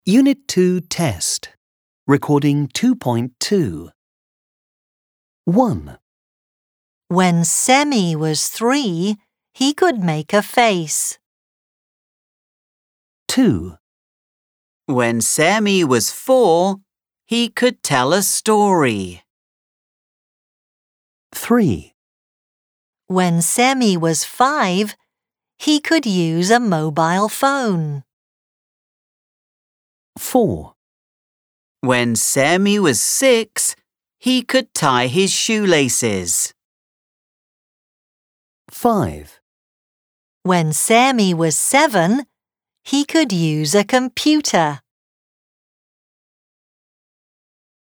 Unit 2 Test. Recording 2.2. 1. When Semi was 3, he could make a face. 2. When Semi was 4, he could tell a story. 3. When Semi was 5, he could use a mobile phone. 4. When Semi was 6, he could tie his shoelaces. 5. When Semi was 7, he could use a computer.